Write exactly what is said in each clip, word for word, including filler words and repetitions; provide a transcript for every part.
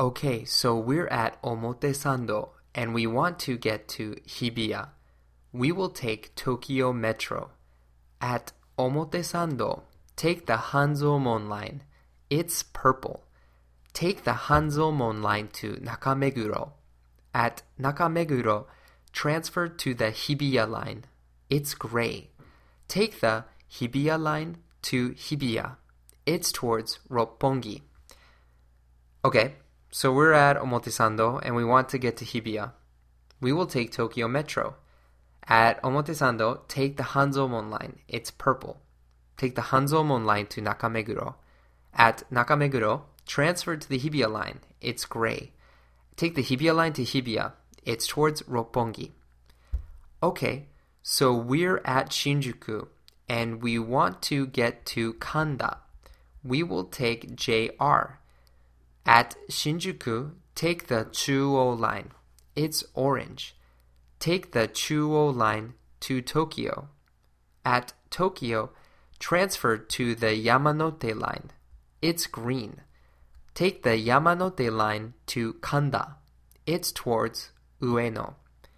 Okay, so we're at Omotesando and we want to get to Hibiya. We will take Tokyo Metro. At Omotesando, take the Hanzomon line. It's purple. Take the Hanzomon line to Nakameguro. At Nakameguro, transfer to the Hibiya line. It's gray. Take the Hibiya line to Hibiya. It's towards Roppongi. Okay, so we're at Omotesando and we want to get to Hibiya. We will take Tokyo Metro. At Omotesando, take the Hanzomon line. It's purple. Take the Hanzomon line to Nakameguro. At Nakameguro, transfer to the Hibiya line. It's gray. Take the Hibiya line to Hibiya. It's towards Roppongi. Okay, so we're at Shinjuku and we want to get to Kanda. We will take J R. At Shinjuku, take the Chuo line. It's orange. Take the Chuo line to Tokyo. At Tokyo, transfer to the Yamanote line. It's green. Take the Yamanote line to Kanda. It's towards Ueno.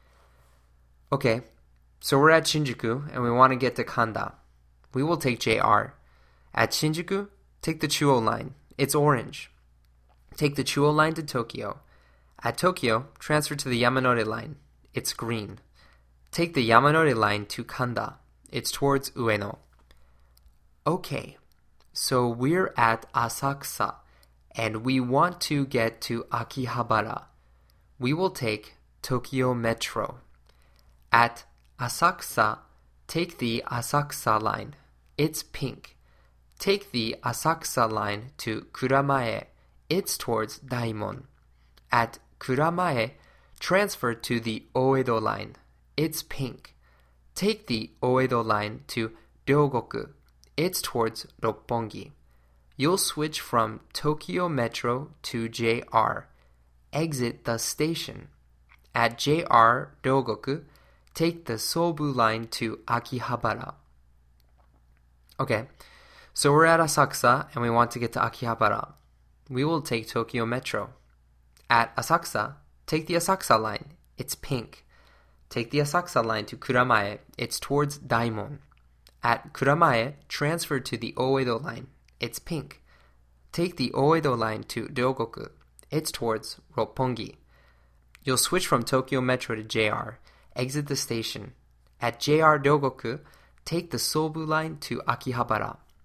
Okay, so we're at Shinjuku and we want to get to Kanda. We will take J R. At Shinjuku, take the Chuo line. It's orange. Take the Chuo line to Tokyo. At Tokyo, transfer to the Yamanote line. It's green. Take the Yamanote line to Kanda. It's towards Ueno. Okay, so we're at Asakusa and we want to get to Akihabara. We will take Tokyo Metro. At Asakusa, take the Asakusa line. It's pink. Take the Asakusa line to Kuramae. It's towards Daimon. At Kuramae, transfer to the Oedo line. It's pink. Take the Oedo line to Ryogoku. It's towards Roppongi. You'll switch from Tokyo Metro to J R. Exit the station. At J R Ryogoku, take the Sobu line to Akihabara. Okay, so we're at Asakusa and we want to get to Akihabara. We will take Tokyo Metro. At Asakusa, take the Asakusa line. It's pink. Take the Asakusa line to Kuramae. It's towards Daimon. At Kuramae, transfer to the Oedo line. It's pink. Take the Oedo line to Ryogoku. It's towards Roppongi. You'll switch from Tokyo Metro to J R. Exit the station. At J R Ryogoku, take the Sobu line to Akihabara.